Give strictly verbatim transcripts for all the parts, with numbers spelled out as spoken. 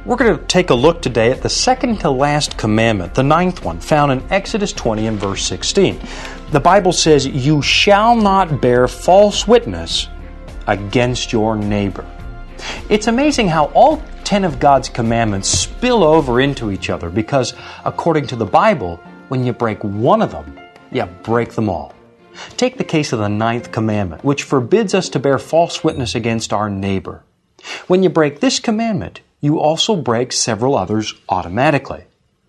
We're going to take a look today at the second to last commandment, the ninth one, found in Exodus twenty and verse sixteen. The Bible says, "You shall not bear false witness against your neighbor." It's amazing how all ten of God's commandments spill over into each other because, according to the Bible, when you break one of them, you break them all. Take the case of the ninth commandment, which forbids us to bear false witness against our neighbor. When you break this commandment, you also break several others automatically.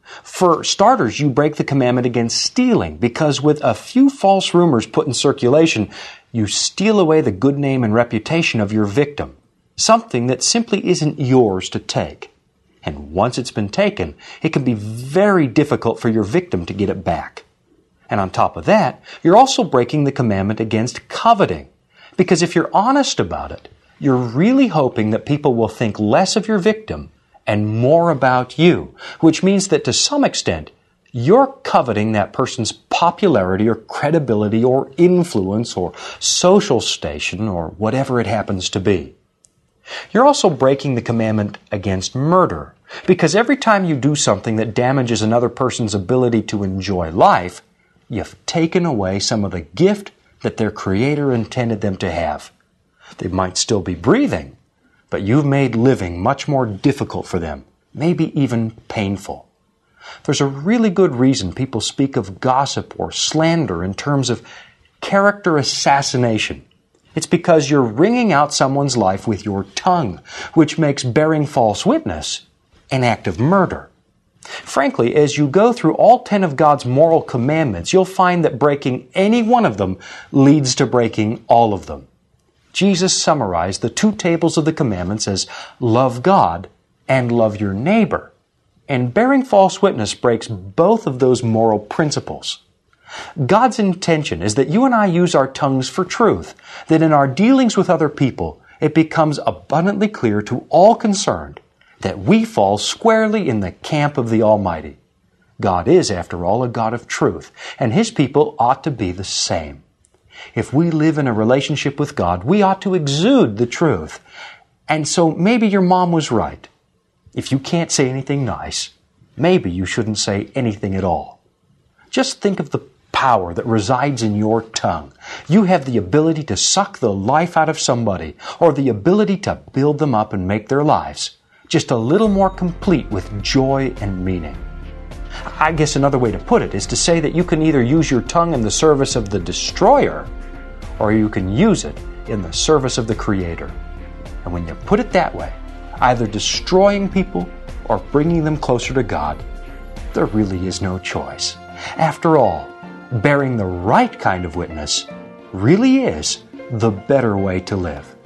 For starters, you break the commandment against stealing because with a few false rumors put in circulation, you steal away the good name and reputation of your victim, something that simply isn't yours to take. And once it's been taken, it can be very difficult for your victim to get it back. And on top of that, you're also breaking the commandment against coveting, because if you're honest about it, you're really hoping that people will think less of your victim and more about you, which means that to some extent, you're coveting that person's popularity or credibility or influence or social station or whatever it happens to be. You're also breaking the commandment against murder, because every time you do something that damages another person's ability to enjoy life, you've taken away some of the gift that their Creator intended them to have. They might still be breathing, but you've made living much more difficult for them, maybe even painful. There's a really good reason people speak of gossip or slander in terms of character assassination. It's because you're wringing out someone's life with your tongue, which makes bearing false witness an act of murder. Frankly, as you go through all ten of God's moral commandments, you'll find that breaking any one of them leads to breaking all of them. Jesus summarized the two tables of the commandments as love God and love your neighbor. And bearing false witness breaks both of those moral principles. God's intention is that you and I use our tongues for truth, that in our dealings with other people, it becomes abundantly clear to all concerned that we fall squarely in the camp of the Almighty. God is, after all, a God of truth, and His people ought to be the same. If we live in a relationship with God, we ought to exude the truth. And so maybe your mom was right. If you can't say anything nice, maybe you shouldn't say anything at all. Just think of the power that resides in your tongue. You have the ability to suck the life out of somebody, or the ability to build them up and make their lives just a little more complete with joy and meaning. I guess another way to put it is to say that you can either use your tongue in the service of the destroyer, or you can use it in the service of the Creator. And when you put it that way, either destroying people or bringing them closer to God, there really is no choice. After all, bearing the right kind of witness really is the better way to live.